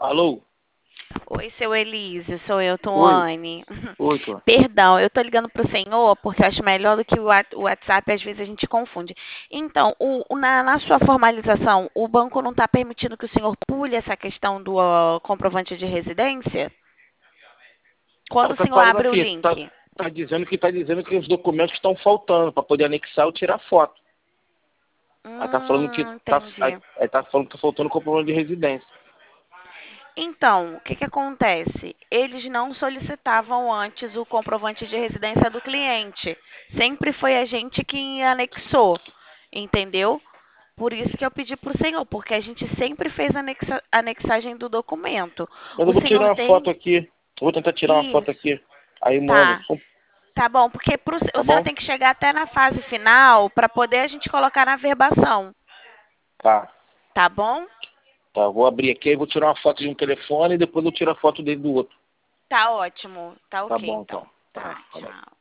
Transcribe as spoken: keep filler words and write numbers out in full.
Alô? Oi, seu Elísio, sou eu, Oi, Tuane. oi, Clã. Perdão, eu tô ligando pro senhor porque eu acho melhor do que o What- o WhatsApp, às vezes a gente confunde. Então, o- o- na, na sua formalização, o banco não está permitindo que o senhor pule essa questão do ó, comprovante de residência? Quando Ela o tá senhor falando abre o aqui, tá, link? tá dizendo que tá dizendo que os documentos estão faltando para poder anexar ou tirar foto. Ela tá falando que Hum, tá, aí, entendi. aí tá falando que tá faltando comprovante de residência. Então, o que que acontece? Eles não solicitavam antes o comprovante de residência do cliente. Sempre foi a gente que anexou, entendeu? Por isso que eu pedi para o senhor, porque a gente sempre fez a anexa- anexagem do documento. Mas eu O vou tirar senhor uma foto tem aqui. Eu vou tentar tirar uma foto isso, aqui. Aí mando. tá? Tá bom, porque pro, Tá o senhor bom? tem que chegar até na fase final para poder a gente colocar na verbação, Tá. tá bom? Tá, eu vou abrir aqui e vou tirar uma foto de um telefone e depois eu tiro a foto dele do outro. Tá ótimo, tá Tá ok bom, então. então. Tá, Tá, tá bem. tchau.